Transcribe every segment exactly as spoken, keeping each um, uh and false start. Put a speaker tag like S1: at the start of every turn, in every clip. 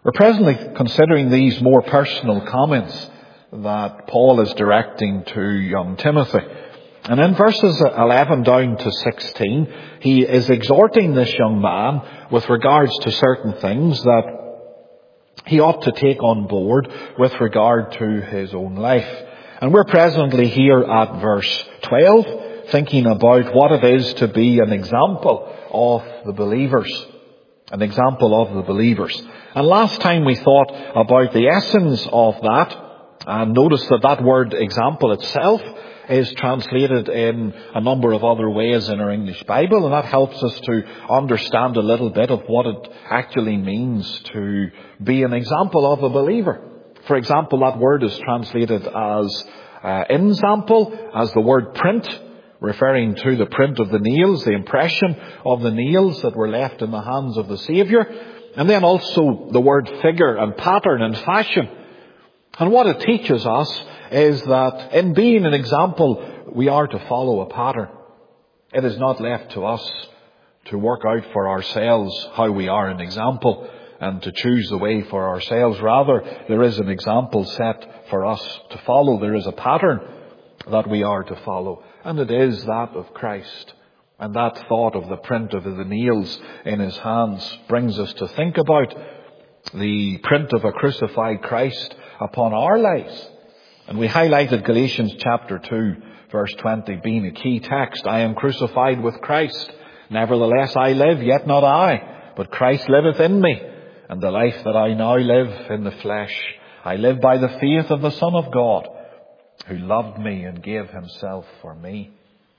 S1: We're presently considering these more personal comments that Paul is directing to young Timothy. And in verses eleven down to sixteen, he is exhorting this young man with regards to certain things that he ought to take on board with regard to his own life. And we're presently here at verse twelve, thinking about what it is to be an example of the believers. An example of the believers. And last time we thought about the essence of that, and notice that that word example itself is translated in a number of other ways in our English Bible, and that helps us to understand a little bit of what it actually means to be an example of a believer. For example, that word is translated as uh, ensample, as the word print, referring to the print of the nails, the impression of the nails that were left in the hands of the Saviour. And then also the word figure and pattern and fashion. And what it teaches us is that in being an example, we are to follow a pattern. It is not left to us to work out for ourselves how we are an example and to choose the way for ourselves. Rather, there is an example set for us to follow. There is a pattern that we are to follow. And it is that of Christ. And that thought of the print of the nails in his hands brings us to think about the print of a crucified Christ upon our lives. And we highlighted Galatians chapter two, verse twenty, being a key text. I am crucified with Christ. Nevertheless I live, yet not I, but Christ liveth in me. And the life that I now live in the flesh, I live by the faith of the Son of God, who loved me and gave himself for me.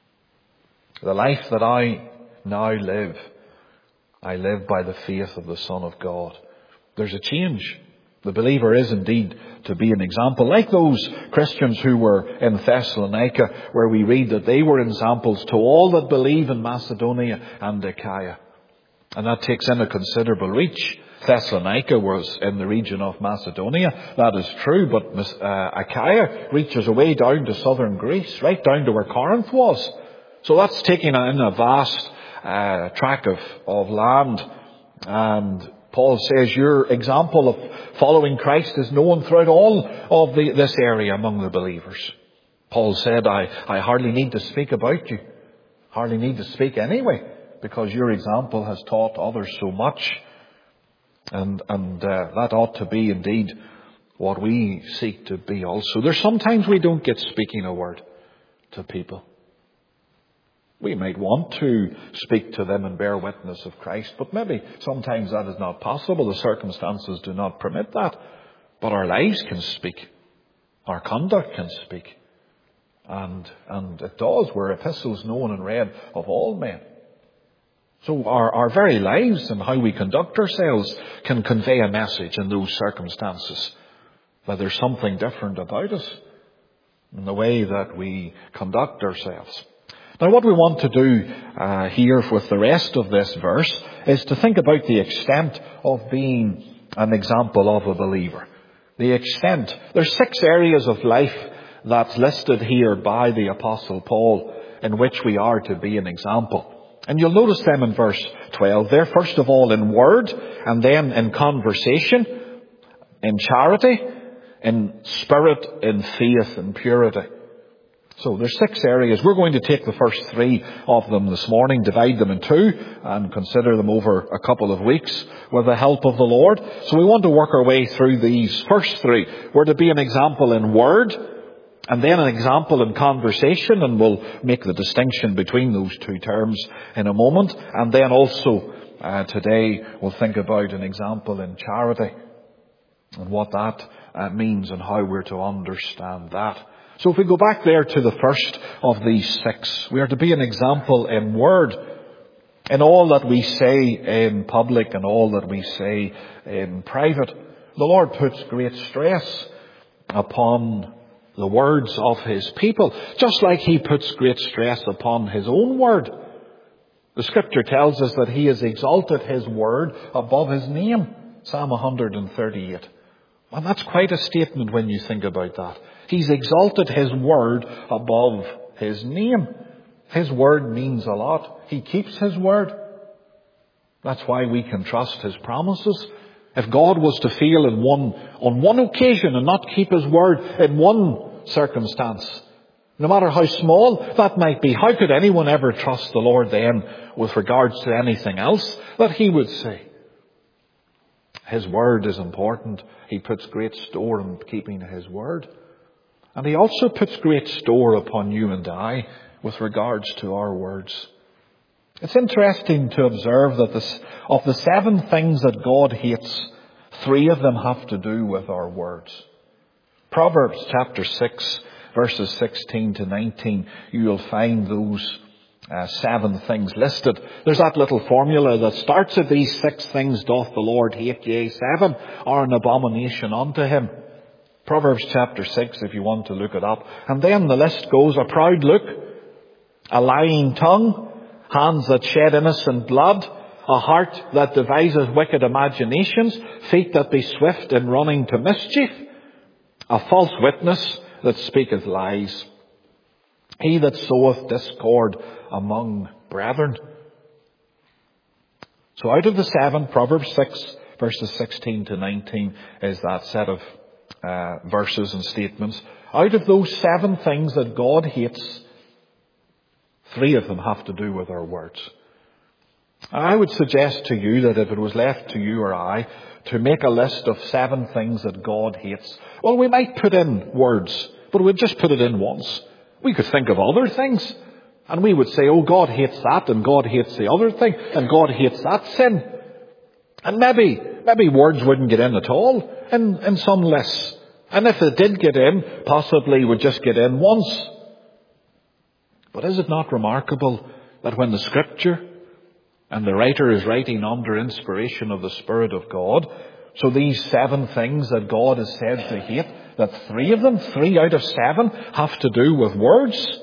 S1: The life that I now live, I live by the faith of the Son of God. There's a change. The believer is indeed to be an example, like those Christians who were in Thessalonica, where we read that they were examples to all that believe in Macedonia and Achaia. And that takes in a considerable reach. Thessalonica was in the region of Macedonia. That is true, but uh, Achaia reaches away down to southern Greece, right down to where Corinth was. So that's taking in a vast uh, tract of, of land. And Paul says your example of following Christ is known throughout all of the, this area among the believers. Paul said, I, I hardly need to speak about you. Hardly need to speak anyway, because your example has taught others so much. And, and uh, that ought to be indeed what we seek to be also. There's sometimes we don't get speaking a word to people. We might want to speak to them and bear witness of Christ, but maybe sometimes that is not possible. The circumstances do not permit that. But our lives can speak. Our conduct can speak. And, and it does. We're epistles known and read of all men. So our, our very lives and how we conduct ourselves can convey a message in those circumstances. That there's something different about us in the way that we conduct ourselves. Now what we want to do uh, here with the rest of this verse is to think about the extent of being an example of a believer. The extent. There's six areas of life that's listed here by the Apostle Paul in which we are to be an example. And you'll notice them in verse twelve there. First of all in word, and then in conversation, in charity, in spirit, in faith, and purity. So there's six areas. We're going to take the first three of them this morning, divide them in two, and consider them over a couple of weeks with the help of the Lord. So we want to work our way through these first three. We're to be an example in word, and then an example in conversation, and we'll make the distinction between those two terms in a moment. And then also uh, today we'll think about an example in charity and what that uh, means and how we're to understand that. So if we go back there to the first of these six, we are to be an example in word, in all that we say in public and all that we say in private. The Lord puts great stress upon the words of his people, just like he puts great stress upon his own word. The scripture tells us that he has exalted his word above his name. Psalm one thirty-eight. And that's quite a statement when you think about that. He's exalted his word above his name. His word means a lot. He keeps his word. That's why we can trust his promises. If God was to fail in one, on one occasion and not keep his word in one circumstance, no matter how small that might be, how could anyone ever trust the Lord then with regards to anything else that he would say? His word is important. He puts great store in keeping his word. And he also puts great store upon you and I with regards to our words. It's interesting to observe that this, of the seven things that God hates, three of them have to do with our words. Proverbs chapter six, verses sixteen to nineteen, you will find those uh, seven things listed. There's that little formula that starts at these six things doth the Lord hate, yea, seven are an abomination unto him. Proverbs chapter six, if you want to look it up. And then the list goes: a proud look, a lying tongue, hands that shed innocent blood, a heart that devises wicked imaginations, feet that be swift in running to mischief, a false witness that speaketh lies, he that soweth discord among brethren. So out of the seven, Proverbs six, verses sixteen to nineteen is that set of uh, verses and statements. Out of those seven things that God hates, three of them have to do with our words. I would suggest to you that if it was left to you or I to make a list of seven things that God hates, well, we might put in words, but we'd just put it in once. We could think of other things, and we would say, oh, God hates that, and God hates the other thing, and God hates that sin. And maybe, maybe words wouldn't get in at all in, in some lists. And if they did get in, possibly would just get in once. But is it not remarkable that when the Scripture and the writer is writing under inspiration of the Spirit of God, so these seven things that God is said to hate, that three of them, three out of seven, have to do with words?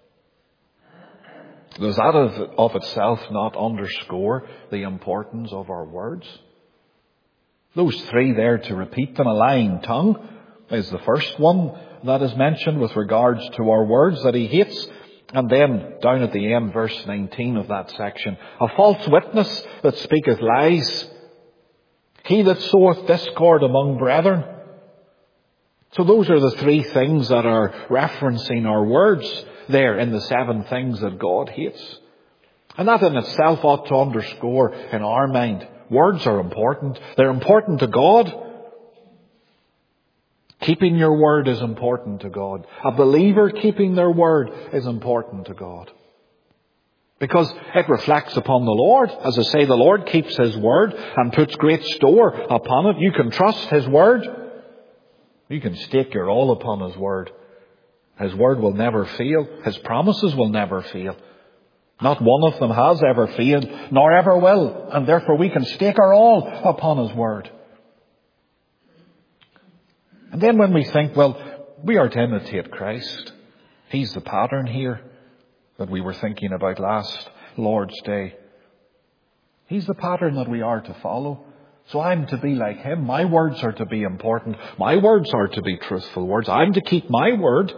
S1: Does that of, of itself not underscore the importance of our words? Those three there, to repeat them: a lying tongue is the first one that is mentioned with regards to our words that he hates. And then, down at the end, verse nineteen of that section, a false witness that speaketh lies, he that soweth discord among brethren. So those are the three things that are referencing our words there in the seven things that God hates. And that in itself ought to underscore in our mind, words are important. They're important to God. Keeping your word is important to God. A believer keeping their word is important to God. Because it reflects upon the Lord. As I say, the Lord keeps his word and puts great store upon it. You can trust his word. You can stake your all upon his word. His word will never fail. His promises will never fail. Not one of them has ever failed, nor ever will. And therefore we can stake our all upon his word. And then when we think, well, we are to imitate Christ. He's the pattern here that we were thinking about last Lord's Day. He's the pattern that we are to follow. So I'm to be like him. My words are to be important. My words are to be truthful words. I'm to keep my word.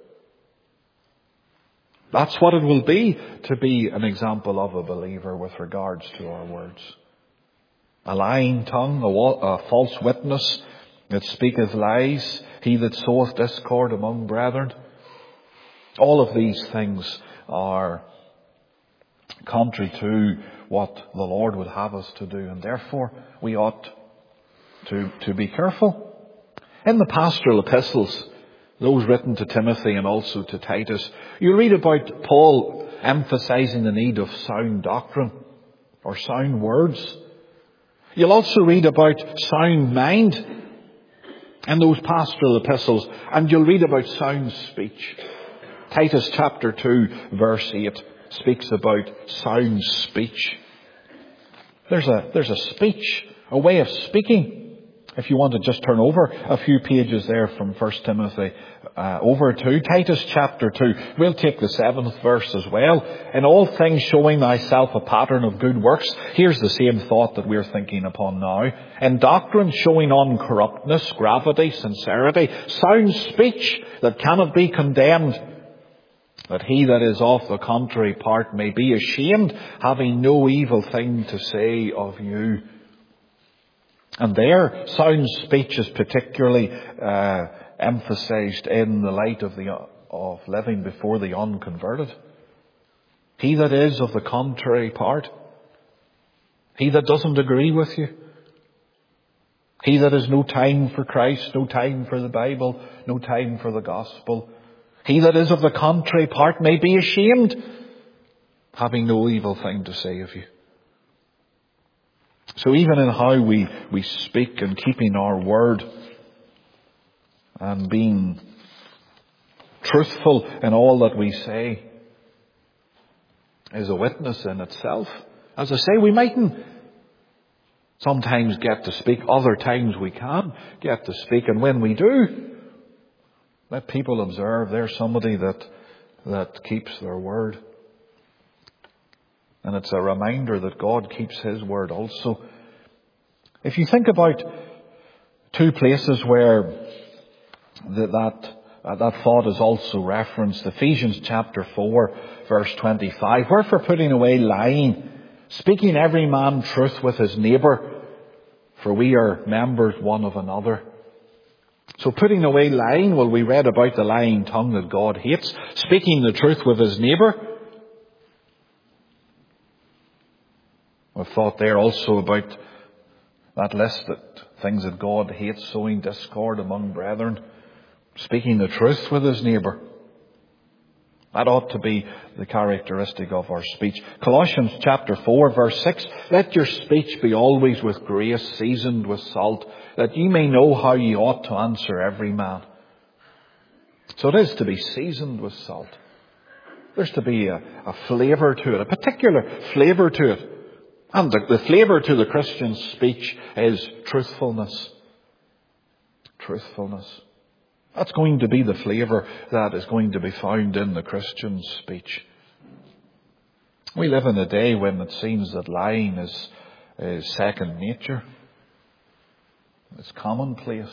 S1: That's what it will be to be an example of a believer with regards to our words. A lying tongue, a, a false witness that speaketh lies, he that soweth discord among brethren. All of these things are contrary to what the Lord would have us to do, and therefore we ought to, to be careful. In the pastoral epistles, those written to Timothy and also to Titus, you read about Paul emphasizing the need of sound doctrine or sound words. You'll also read about sound mind in those pastoral epistles, and you'll read about sound speech. Titus chapter two, verse eight speaks about sound speech. There's a, there's a speech, a way of speaking. If you want to just turn over a few pages there from First Timothy uh, over to Titus chapter two. We'll take the seventh verse as well. In all things showing thyself a pattern of good works. Here's the same thought that we're thinking upon now. In doctrine showing uncorruptness, gravity, sincerity, sound speech that cannot be condemned. That he that is of the contrary part may be ashamed, having no evil thing to say of you. And there, sound speech is particularly uh, emphasized in the light of the of living before the unconverted. He that is of the contrary part, he that doesn't agree with you, he that has no time for Christ, no time for the Bible, no time for the gospel, he that is of the contrary part may be ashamed, having no evil thing to say of you. So even in how we, we speak and keeping our word and being truthful in all that we say is a witness in itself. As I say, we mightn't sometimes get to speak, other times we can get to speak, and when we do, let people observe there's somebody that that keeps their word. And it's a reminder that God keeps His word also. If you think about two places where the, that uh, that thought is also referenced, Ephesians chapter four, verse twenty-five, wherefore putting away lying, speaking every man truth with his neighbour, for we are members one of another. So putting away lying, well, we read about the lying tongue that God hates, speaking the truth with his neighbour. I've thought there also about that list that things that God hates, sowing discord among brethren, speaking the truth with his neighbour. That ought to be the characteristic of our speech. Colossians chapter four, verse six, let your speech be always with grace, seasoned with salt, that ye may know how ye ought to answer every man. So it is to be seasoned with salt. There's to be a, a flavour to it, a particular flavour to it. And the, the flavour to the Christian speech is truthfulness. Truthfulness. That's going to be the flavour that is going to be found in the Christian speech. We live in a day when it seems that lying is, is second nature. It's commonplace.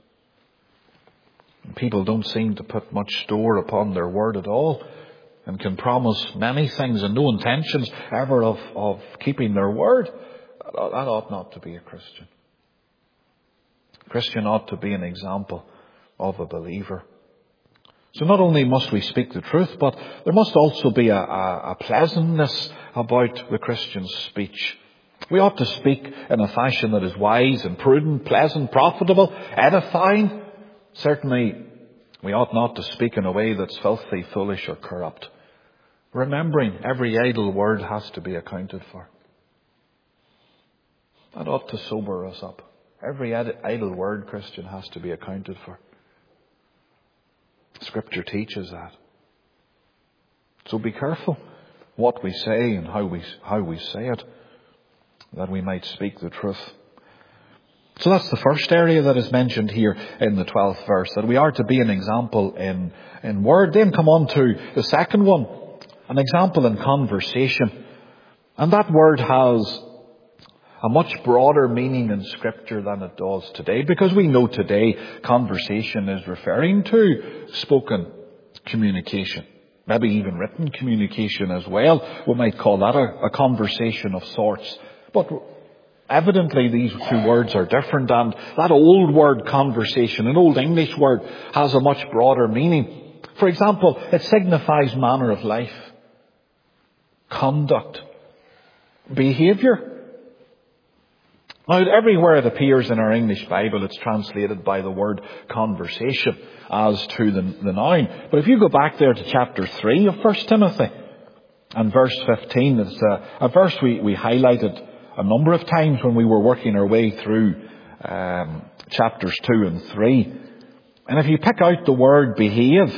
S1: People don't seem to put much store upon their word at all, and can promise many things and no intentions ever of, of keeping their word. That ought not to be a Christian. A Christian ought to be an example of a believer. So not only must we speak the truth, but there must also be a, a, a pleasantness about the Christian speech. We ought to speak in a fashion that is wise and prudent, pleasant, profitable, edifying. Certainly, we ought not to speak in a way that's filthy, foolish, or corrupt. Remembering every idle word has to be accounted for. That ought to sober us up. Every idle word, Christian, has to be accounted for. Scripture teaches that. So be careful what we say and how we how we say it, that we might speak the truth. So that's the first area that is mentioned here in the twelfth verse, that we are to be an example in, in word. Then come on to the second one, an example in conversation. And that word has a much broader meaning in Scripture than it does today, because we know today conversation is referring to spoken communication, maybe even written communication as well. We might call that a, a conversation of sorts. But evidently these two words are different, and that old word conversation, an old English word, has a much broader meaning. For example, it signifies manner of life, conduct, behaviour. Now, everywhere it appears in our English Bible, it's translated by the word conversation as to the, the noun. But if you go back there to chapter three of First Timothy and verse fifteen, it's a, a verse we, we highlighted a number of times when we were working our way through um, chapters two and three. And if you pick out the word behave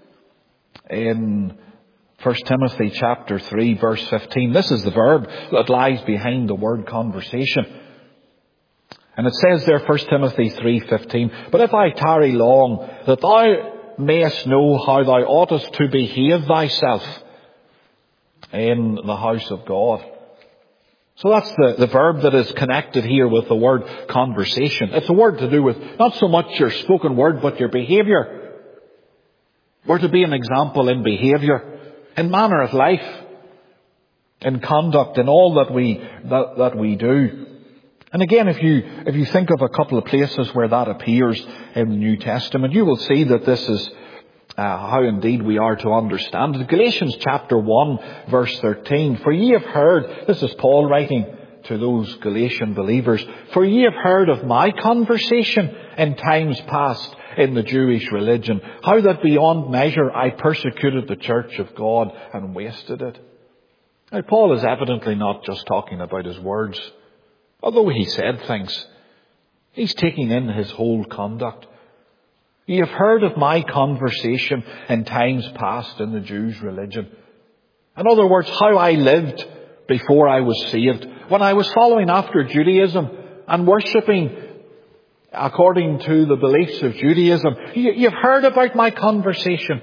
S1: in First Timothy chapter three, verse fifteen, this is the verb that lies behind the word conversation. And it says there, First Timothy three fifteen, but if I tarry long, that thou mayest know how thou oughtest to behave thyself in the house of God. So that's the, the verb that is connected here with the word conversation. It's a word to do with not so much your spoken word, but your behaviour. We're to be an example in behaviour, in manner of life, in conduct, in all that we that, that we do. And again, if you, if you think of a couple of places where that appears in the New Testament, you will see that this is uh, how indeed we are to understand it. Galatians chapter one, verse thirteen. For ye have heard, this is Paul writing to those Galatian believers, for ye have heard of my conversation in times past in the Jewish religion, how that beyond measure I persecuted the church of God and wasted it. Now, Paul is evidently not just talking about his words. Although he said things, he's taking in his whole conduct. Ye have heard of my conversation in times past in the Jews' religion. In other words, how I lived before I was saved, when I was following after Judaism and worshipping according to the beliefs of Judaism. You've heard about my conversation.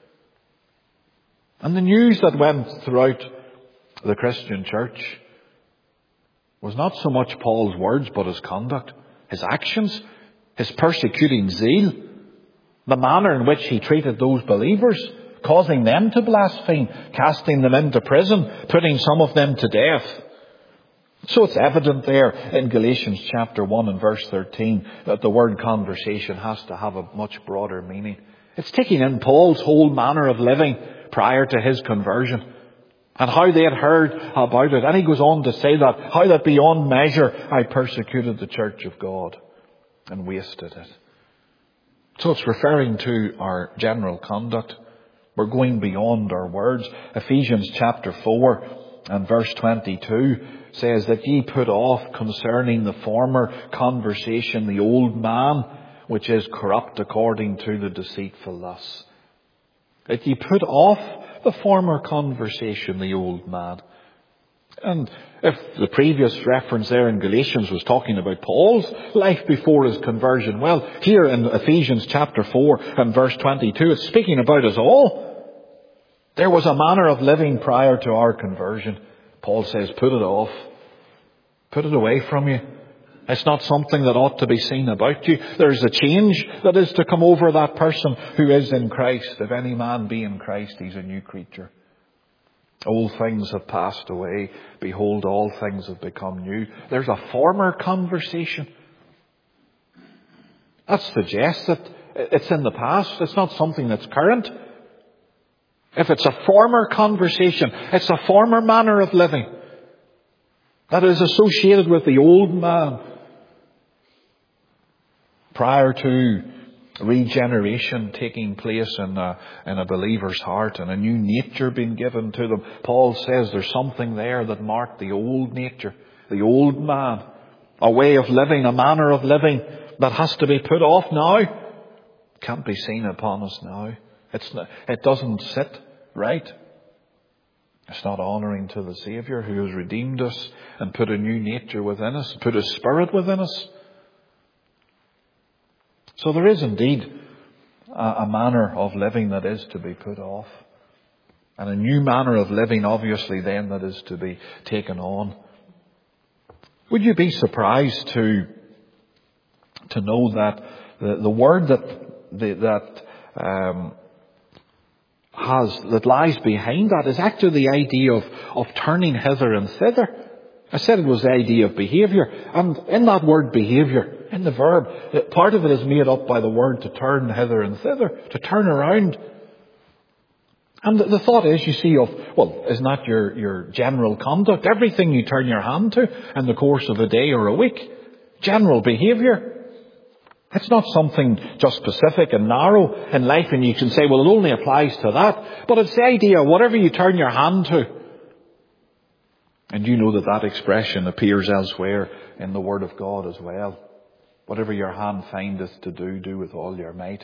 S1: And the news that went throughout the Christian church was not so much Paul's words, but his conduct, his actions, his persecuting zeal, the manner in which he treated those believers, causing them to blaspheme, casting them into prison, putting some of them to death. So it's evident there in Galatians chapter one and verse thirteen that the word conversation has to have a much broader meaning. It's taking in Paul's whole manner of living prior to his conversion and how they had heard about it. And he goes on to say that, how that beyond measure I persecuted the church of God and wasted it. So it's referring to our general conduct. We're going beyond our words. Ephesians chapter four and verse twenty-two says that ye put off concerning the former conversation the old man, which is corrupt according to the deceitful lusts. That ye put off the former conversation, the old man. And if the previous reference there in Galatians was talking about Paul's life before his conversion, well, here in Ephesians chapter four and verse twenty-two, it's speaking about us all. There was a manner of living prior to our conversion. Paul says, put it off. Put it away from you. It's not something that ought to be seen about you. There's a change that is to come over that person who is in Christ. If any man be in Christ, he's a new creature. Old things have passed away. Behold, all things have become new. There's a former conversation. That suggests that it's in the past. It's not something that's current. If it's a former conversation, it's a former manner of living that is associated with the old man prior to regeneration taking place in a, in a believer's heart and a new nature being given to them. Paul says there's something there that marked the old nature, the old man, a way of living, a manner of living that has to be put off now. Can't be seen upon us now. It's not, it doesn't sit right. It's not honouring to the Saviour who has redeemed us and put a new nature within us, put His Spirit within us. So there is indeed a, a manner of living that is to be put off. And a new manner of living, obviously, then, that is to be taken on. Would you be surprised to, to know that the, the word that, the, that, um, has, that lies behind that is actually the idea of, of turning hither and thither. I said it was the idea of behaviour. And in that word behaviour, in the verb, part of it is made up by the word to turn hither and thither, to turn around. And the, the thought is, you see, of, well, isn't that your, your general conduct? Everything you turn your hand to in the course of a day or a week. General behaviour. It's not something just specific and narrow in life and you can say, well, it only applies to that. But it's the idea, whatever you turn your hand to. And you know that that expression appears elsewhere in the Word of God as well. Whatever your hand findeth to do, do with all your might.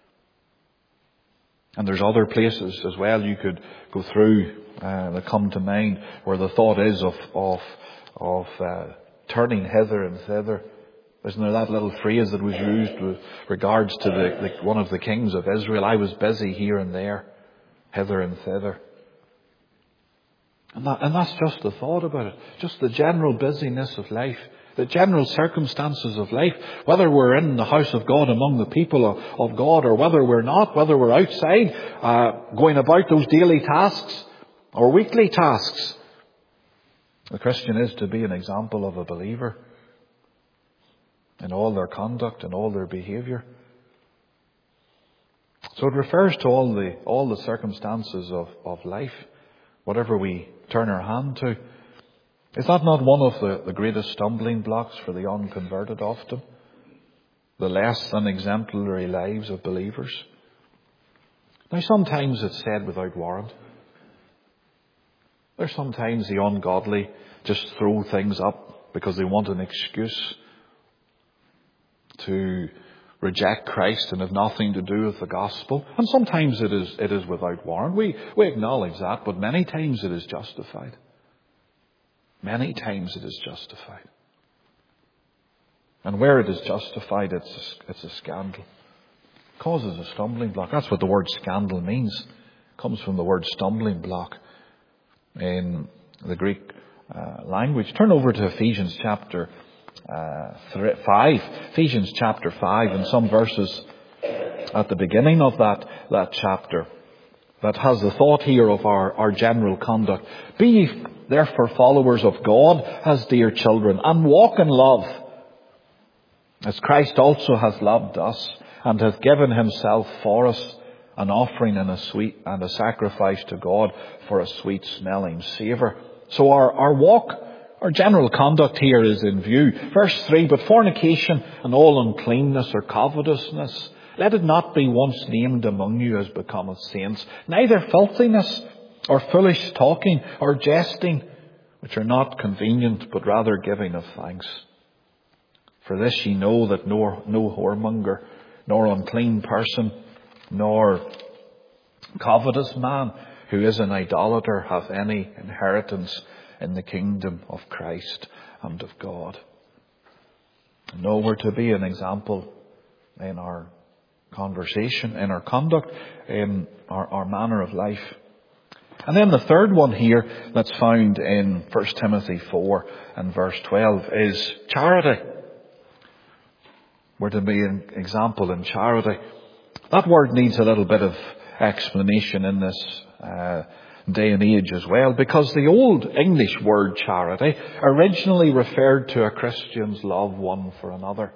S1: And there's other places as well you could go through uh, that come to mind where the thought is of, of, of uh, turning hither and thither. Isn't there that little phrase that was used with regards to the, the, one of the kings of Israel? I was busy here and there, hither and thither. And, that, and that's just the thought about it. Just the general busyness of life. The general circumstances of life. Whether we're in the house of God among the people of, of God or whether we're not. Whether we're outside uh, going about those daily tasks or weekly tasks. The Christian is to be an example of a believer. in all their conduct, in all their behaviour. So it refers to all the all the circumstances of, of life, whatever we turn our hand to. Is that not one of the, the greatest stumbling blocks for the unconverted often? The less than exemplary lives of believers. Now sometimes it's said without warrant. There's sometimes the ungodly just throw things up because they want an excuse to reject Christ and have nothing to do with the gospel. And sometimes it is it is without warrant. We we acknowledge that, but many times it is justified. Many times it is justified. And where it is justified, it's a, it's a scandal. It causes a stumbling block. That's what the word scandal means. It comes from the word stumbling block in the Greek uh, language. Turn over to Ephesians chapter uh, three, five. Ephesians chapter five, and some verses at the beginning of that, that chapter that has the thought here of our, our general conduct. Be ye therefore followers of God as dear children, and walk in love, as Christ also hath loved us, and hath given himself for us, an offering and a sweet and a sacrifice to God for a sweet smelling savour. So our, our walk, our general conduct here is in view. Verse three, but fornication and all uncleanness or covetousness, let it not be once named among you as becometh saints, neither filthiness or foolish talking or jesting, which are not convenient, but rather giving of thanks. For this ye know that no, no whoremonger, nor unclean person, nor covetous man who is an idolater hath any inheritance in the kingdom of Christ and of God. No, we're to be an example in our conversation, in our conduct, in our, our manner of life. And then the third one here that's found in First Timothy four and verse twelve is charity. We're to be an example in charity. That word needs a little bit of explanation in this uh, day and age as well, because the old English word charity originally referred to a Christian's love one for another.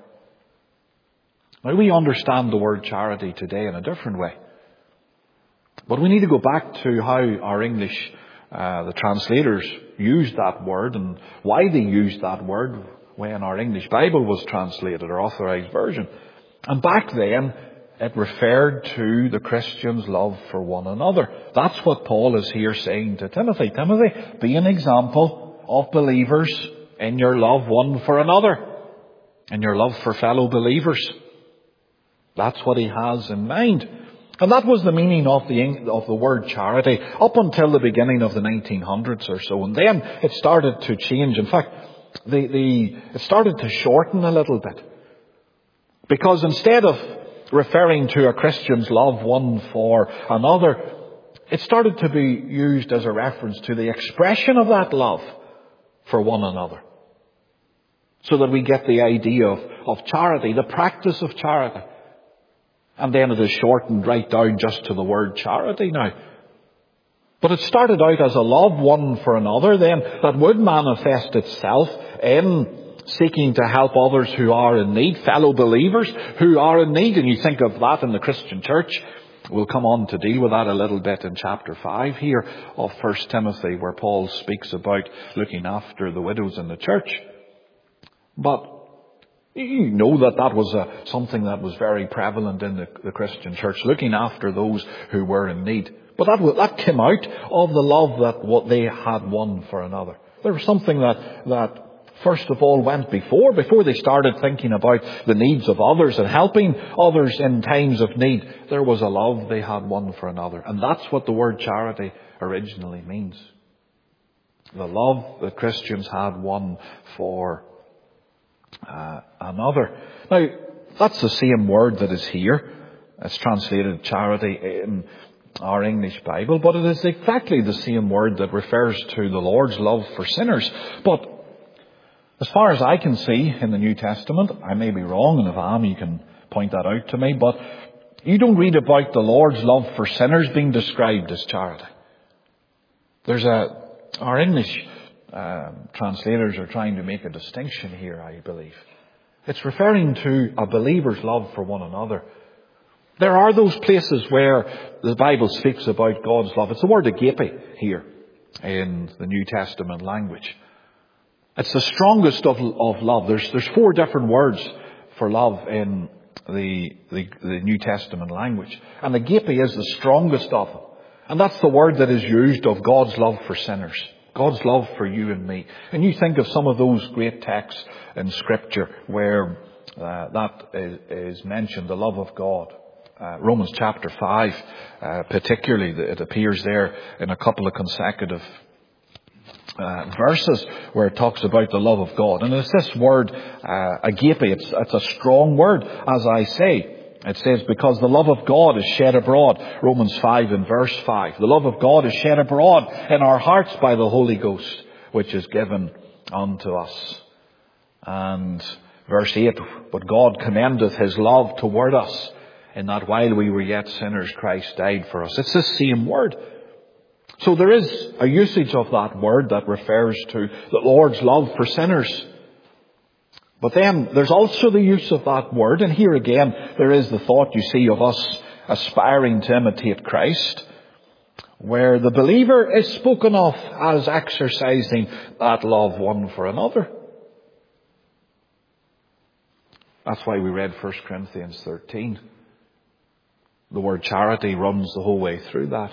S1: Now we understand the word charity today in a different way. But we need to go back to how our English, uh, the translators used that word and why they used that word when our English Bible was translated, or authorized version. And back then, it referred to the Christian's love for one another. That's what Paul is here saying to Timothy. Timothy, be an example of believers in your love one for another, in your love for fellow believers. That's what he has in mind. And that was the meaning of the of the word charity up until the beginning of the nineteen hundreds or so. And then it started to change. In fact, the, the it started to shorten a little bit. Because instead of referring to a Christian's love one for another, it started to be used as a reference to the expression of that love for one another. So that we get the idea of, of charity, the practice of charity. And then it is shortened right down just to the word charity now. But it started out as a love one for another then that would manifest itself in seeking to help others who are in need, fellow believers who are in need. And you think of that in the Christian church. We'll come on to deal with that a little bit in chapter five here of First Timothy, where Paul speaks about looking after the widows in the church. But you know that that was a, something that was very prevalent in the, the Christian church, looking after those who were in need. But that, that came out of the love that what they had one for another. There was something that, that first of all went before, before they started thinking about the needs of others and helping others in times of need. There was a love they had one for another. And that's what the word charity originally means. The love that Christians had one for Uh, another. Now, that's the same word that is here. It's translated charity in our English Bible, but it is exactly the same word that refers to the Lord's love for sinners. But as far as I can see in the New Testament, I may be wrong, and if I am, you can point that out to me, but you don't read about the Lord's love for sinners being described as charity. There's a, our English Um, translators are trying to make a distinction here, I believe. It's referring to a believer's love for one another. There are those places where the Bible speaks about God's love. It's the word agape here in the New Testament language. It's the strongest of, of love. There's, there's four different words for love in the, the, the New Testament language. And agape is the strongest of them. And that's the word that is used of God's love for sinners. God's love for you and me. And you think of some of those great texts in Scripture where uh, that is, is mentioned, the love of God. Uh, Romans chapter five, uh, particularly, it appears there in a couple of consecutive uh, verses where it talks about the love of God. And it's this word, uh, agape. It's, it's a strong word, as I say. It says, because the love of God is shed abroad. Romans five and verse five. The love of God is shed abroad in our hearts by the Holy Ghost, which is given unto us. And verse eight, but God commendeth his love toward us, in that while we were yet sinners, Christ died for us. It's the same word. So there is a usage of that word that refers to the Lord's love for sinners. But then there's also the use of that word, and here again there is the thought, you see, of us aspiring to imitate Christ, where the believer is spoken of as exercising that love one for another. That's why we read First Corinthians thirteen. The word charity runs the whole way through that.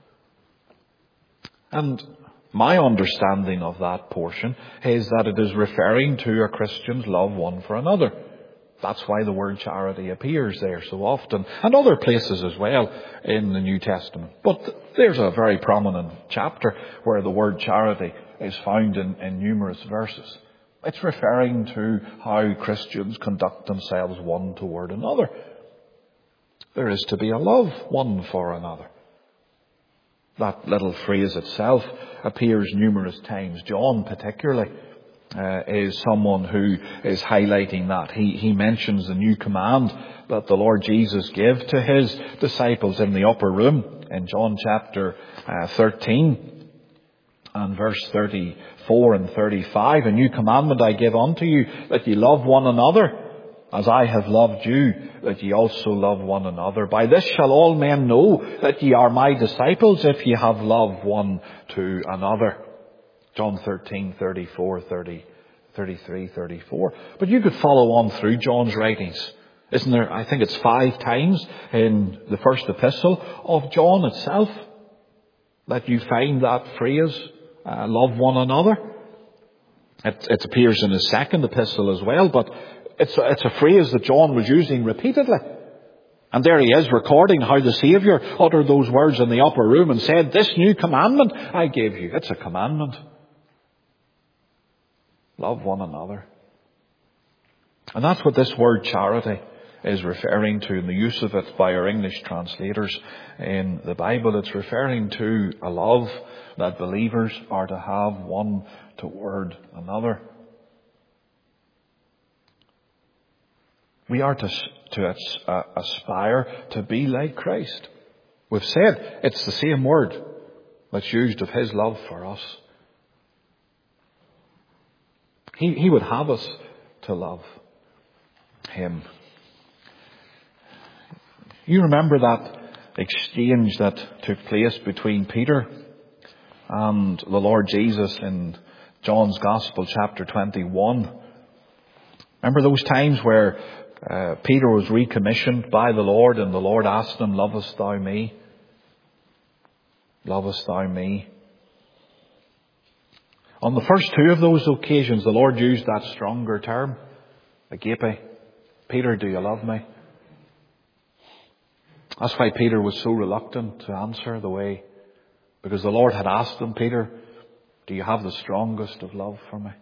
S1: And my understanding of that portion is that it is referring to a Christian's love one for another. That's why the word charity appears there so often, and other places as well in the New Testament. But there's a very prominent chapter where the word charity is found in, in numerous verses. It's referring to how Christians conduct themselves one toward another. There is to be a love one for another. That little phrase itself appears numerous times. John particularly uh, is someone who is highlighting that. He, he mentions the new command that the Lord Jesus gave to his disciples in the upper room in John chapter uh, thirteen and verse thirty-four and thirty-five. A new commandment I give unto you, that ye love one another, as I have loved you, that ye also love one another. By this shall all men know that ye are my disciples, if ye have love one to another. John thirteen, thirty-four, thirty, thirty-three, thirty-four. But you could follow on through John's writings. Isn't there? I think it's five times in the first epistle of John itself that you find that phrase, uh, love one another. It, it appears in his second epistle as well, but It's a, it's a phrase that John was using repeatedly. And there he is recording how the Saviour uttered those words in the upper room and said, this new commandment I gave you. It's a commandment. Love one another. And that's what this word charity is referring to in the use of it by our English translators in the Bible. It's referring to a love that believers are to have one toward another. We are to, to uh, aspire to be like Christ. We've said it's the same word that's used of his love for us. He, he would have us to love him. You remember that exchange that took place between Peter and the Lord Jesus in John's Gospel, chapter twenty-one. Remember those times where Uh, Peter was recommissioned by the Lord, and the Lord asked him, lovest thou me? Lovest thou me? On the first two of those occasions, the Lord used that stronger term, agape. Peter, do you love me? That's why Peter was so reluctant to answer the way, because the Lord had asked him, Peter, do you have the strongest of love for me?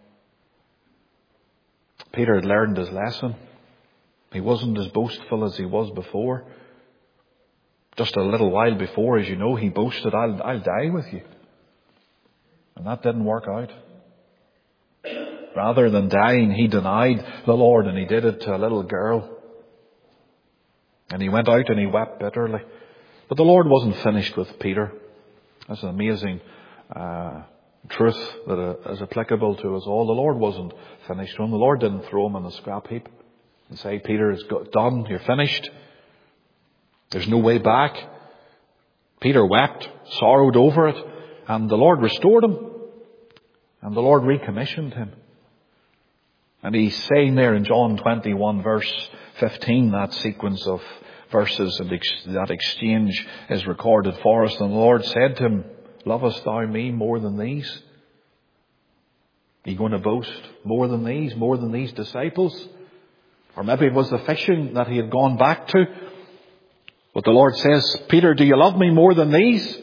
S1: Peter had learned his lesson. He wasn't as boastful as he was before. Just a little while before, as you know, he boasted, I'll, I'll die with you. And that didn't work out. Rather than dying, he denied the Lord, and he did it to a little girl. And he went out and he wept bitterly. But the Lord wasn't finished with Peter. That's an amazing uh, truth that is applicable to us all. The Lord wasn't finished with him. The Lord didn't throw him in the scrap heap. and say, Peter, it's got done, you're finished. There's no way back. Peter wept, sorrowed over it, and the Lord restored him. And the Lord recommissioned him. And he's saying there in John twenty-one verse fifteen, that sequence of verses and ex- that exchange is recorded for us. And the Lord said to him, lovest thou me more than these? Are you going to boast more than these, more than these disciples? Or maybe it was the fishing that he had gone back to. But the Lord says, Peter, do you love me more than these?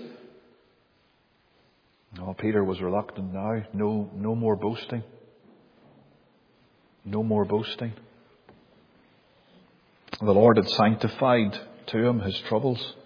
S1: No, Peter was reluctant now. No, no more boasting. No more boasting. The Lord had sanctified to him his troubles.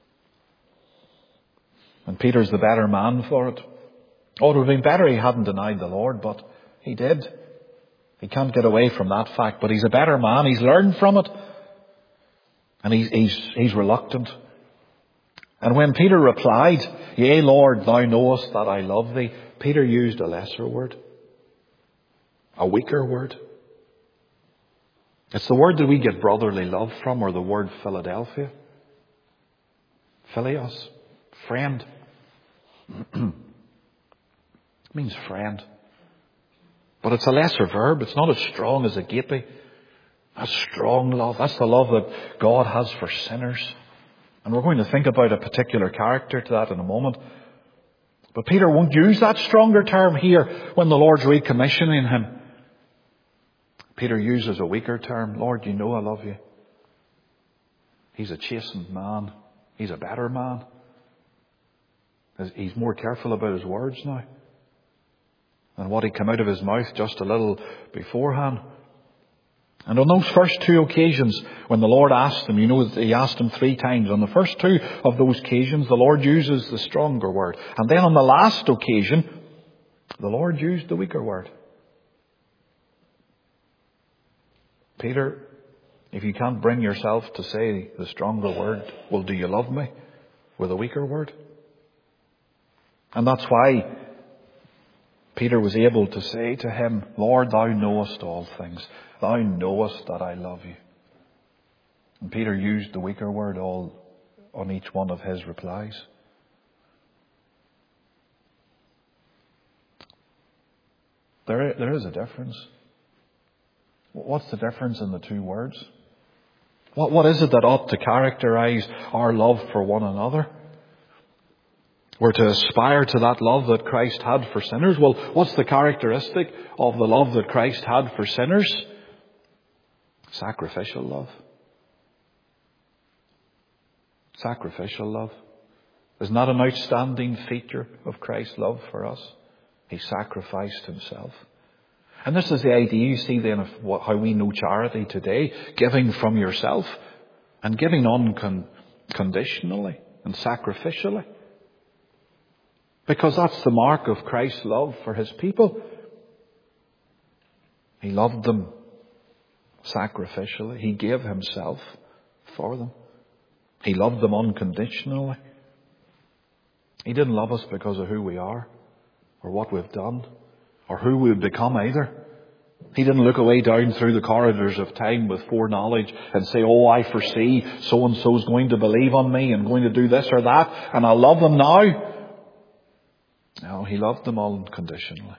S1: And Peter's the better man for it. Oh, it would have been better he hadn't denied the Lord, but he did. He can't get away from that fact, but he's a better man. He's learned from it. And he's, he's, he's reluctant. And when Peter replied, yea, Lord, thou knowest that I love thee, Peter used a lesser word. A weaker word. It's the word that we get brotherly love from, or the word Philadelphia. Philios. Friend. It means friend. But it's a lesser verb. It's not as strong as agape. That's strong love. That's the love that God has for sinners. And we're going to think about a particular character to that in a moment. But Peter won't use that stronger term here when the Lord's recommissioning him. Peter uses a weaker term. Lord, you know I love you. He's a chastened man. He's a better man. He's more careful about his words now than what had come out of his mouth just a little beforehand. And on those first two occasions, when the Lord asked him, you know, he asked him three times. On the first two of those occasions, the Lord uses the stronger word. And then on the last occasion, the Lord used the weaker word. Peter, if you can't bring yourself to say the stronger word, well, do you love me? With a weaker word? And that's why Peter was able to say to him, Lord, thou knowest all things. Thou knowest that I love you. And Peter used the weaker word all on each one of his replies. There, there is a difference. What's the difference in the two words? What, what is it that ought to characterize our love for one another? We're to aspire to that love that Christ had for sinners. Well, what's the characteristic of the love that Christ had for sinners? Sacrificial love. Sacrificial love. Isn't that an outstanding feature of Christ's love for us? He sacrificed himself. And this is the idea, you see then, of what, how we know charity today. Giving from yourself and giving unconditionally and sacrificially. Because that's the mark of Christ's love for his people. He loved them sacrificially. He gave himself for them. He loved them unconditionally. He didn't love us because of who we are or what we've done or who we've become either. He didn't look away down through the corridors of time with foreknowledge and say, oh, I foresee so-and-so's going to believe on me and going to do this or that and I'll love them now. No, he loved them unconditionally.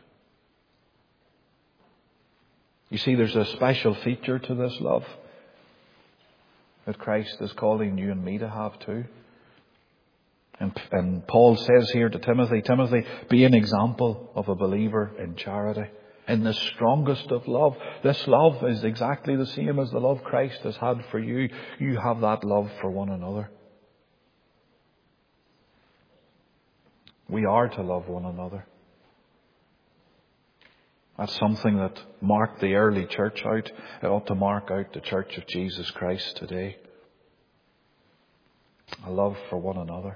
S1: You see, there's a special feature to this love that Christ is calling you and me to have too. And, and Paul says here to Timothy, Timothy, be an example of a believer in charity. In the strongest of love. This love is exactly the same as the love Christ has had for you. You have that love for one another. We are to love one another. That's something that marked the early church out. It ought to mark out the Church of Jesus Christ today. A love for one another.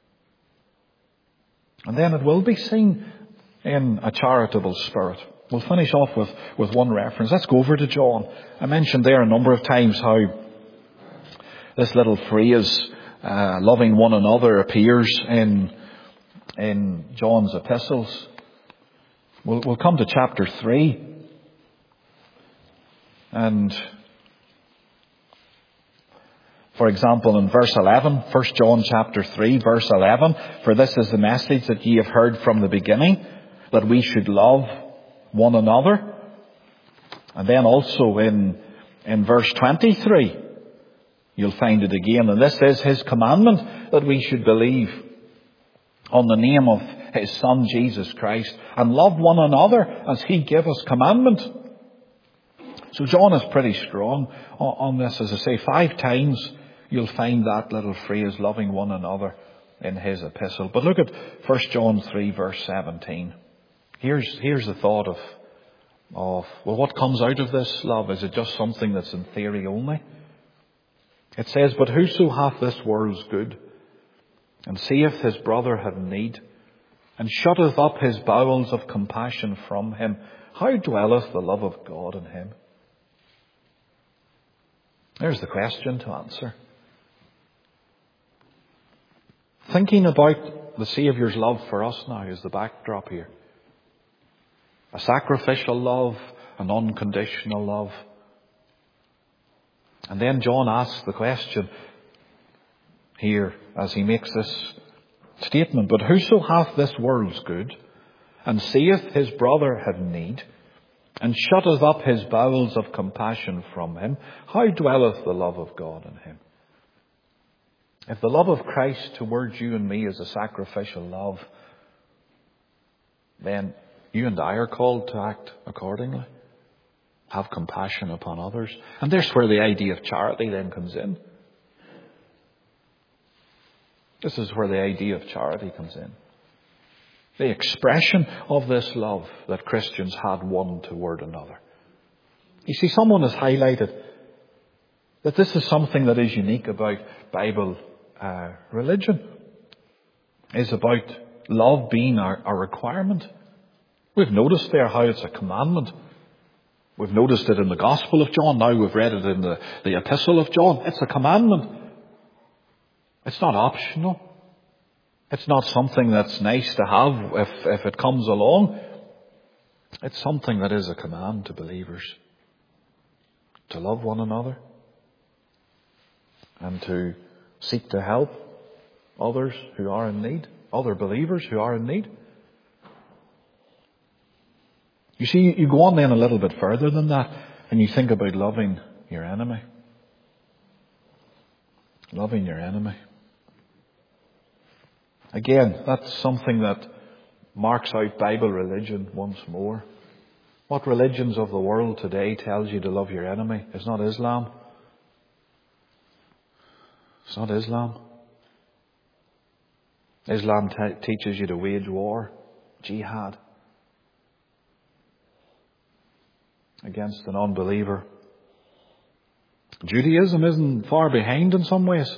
S1: And then it will be seen in a charitable spirit. We'll finish off with, with one reference. Let's go over to John. I mentioned there a number of times how this little phrase, uh, loving one another, appears in in John's epistles. We'll, we'll come to chapter three. And For example, in verse eleven, First John chapter three, verse eleven, "For this is the message that ye have heard from the beginning, that we should love one another." And then also in, in verse twenty-three, you'll find it again. "And this is his commandment, that we should believe on the name of his Son Jesus Christ, and love one another as he gave us commandment." So John is pretty strong on this. As I say, five times you'll find that little phrase, loving one another, in his epistle. But look at First John three, verse seventeen. Here's, here's the thought of, of, well, what comes out of this love? Is it just something that's in theory only? It says, "But whoso hath this world's good, and seeth his brother have need, and shutteth up his bowels of compassion from him, how dwelleth the love of God in him?" There's the question to answer. Thinking about the Saviour's love for us now is the backdrop here. A sacrificial love, an unconditional love. And then John asks the question here as he makes this statement, "But whoso hath this world's good, and seeth his brother have need, and shutteth up his bowels of compassion from him, how dwelleth the love of God in him?" If the love of Christ towards you and me is a sacrificial love, then you and I are called to act accordingly. Have compassion upon others. And there's where the idea of charity then comes in. This is where the idea of charity comes in. The expression of this love that Christians had one toward another. You see, someone has highlighted that this is something that is unique about Bible uh, religion. Is about love being a, a requirement. We've noticed there how it's a commandment. We've noticed it in the Gospel of John. Now we've read it in the, the Epistle of John. It's a commandment. It's not optional. It's not something that's nice to have if, if it comes along. It's something that is a command to believers. To love one another. And to seek to help others who are in need. Other believers who are in need. You see, you go on then a little bit further than that, and you think about loving your enemy. Loving your enemy. Again, that's something that marks out Bible religion once more. What religions of the world today tells you to love your enemy? It's not Islam. It's not Islam. Islam t- teaches you to wage war, jihad, against an unbeliever. Judaism isn't far behind in some ways.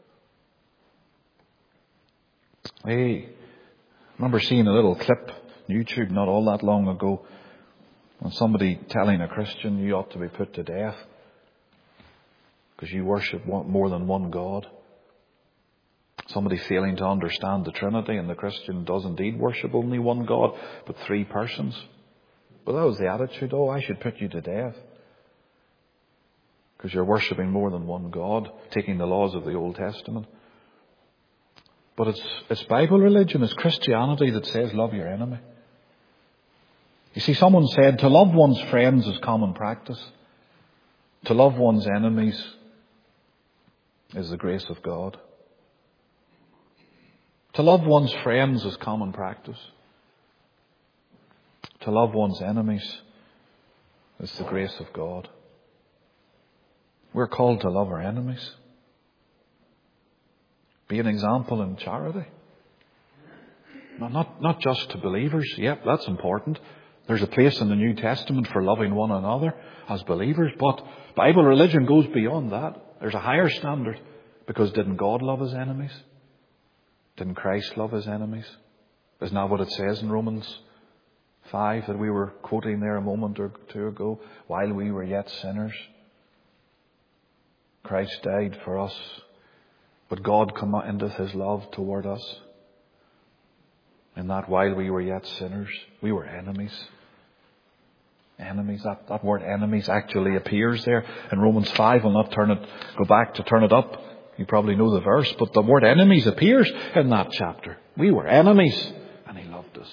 S1: I remember seeing a little clip on YouTube not all that long ago on somebody telling a Christian you ought to be put to death because you worship one, more than one God. Somebody failing to understand the Trinity, and the Christian does indeed worship only one God, but three persons. But that was the attitude. Oh, I should put you to death because you're worshipping more than one God, taking the laws of the Old Testament. But it's, it's Bible religion, it's Christianity that says love your enemy. You see, someone said to love one's friends is common practice. To love one's enemies is the grace of God. To love one's friends is common practice. To love one's enemies is the grace of God. We're called to love our enemies. Be an example in charity. Not, not, not just to believers. Yep, that's important. There's a place in the New Testament for loving one another as believers. But Bible religion goes beyond that. There's a higher standard. Because didn't God love his enemies? Didn't Christ love his enemies? Isn't that what it says in Romans five that we were quoting there a moment or two ago? While we were yet sinners, Christ died for us. But God commendeth his love toward us, in that while we were yet sinners, we were enemies. Enemies. That, that word enemies actually appears there in Romans five. I'll not turn it, go back to turn it up. You probably know the verse, but the word enemies appears in that chapter. We were enemies, and He loved us.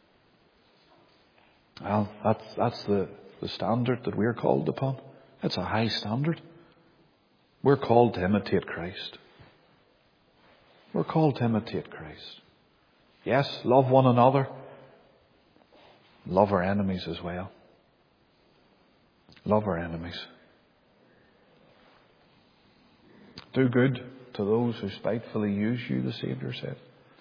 S1: Well, that's, that's the, the standard that we're called upon. It's a high standard. We're called to imitate Christ. We're called to imitate Christ. Yes, love one another. Love our enemies as well. Love our enemies. Do good to those who spitefully use you, the Saviour said.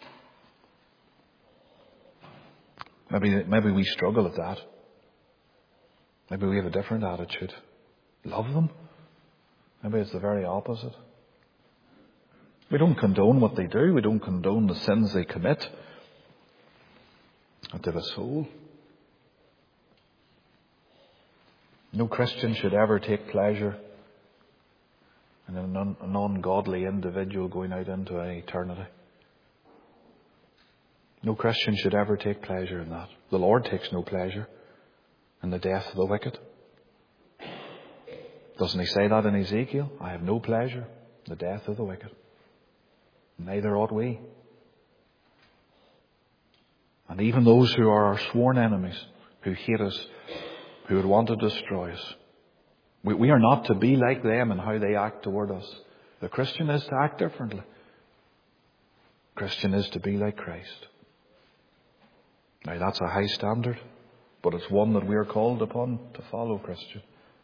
S1: Maybe, maybe we struggle at that. Maybe we have a different attitude. Love them. Maybe it's the very opposite. We don't condone what they do. We don't condone the sins they commit. But they have a soul. No Christian should ever take pleasure in an, un- an ungodly individual going out into an eternity. No Christian should ever take pleasure in that. The Lord takes no pleasure in the death of the wicked. Doesn't He say that in Ezekiel? I have no pleasure in the death of the wicked. Neither ought we. And even those who are our sworn enemies, who hate us, who would want to destroy us, we, we are not to be like them in how they act toward us. The Christian is to act differently. The Christian is to be like Christ. Now that's a high standard, but it's one that we are called upon to follow, Christian.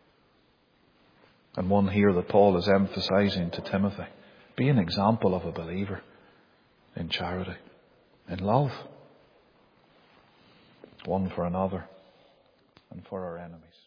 S1: And one here that Paul is emphasizing to Timothy. Be an example of a believer in charity, in love, one for another and for our enemies.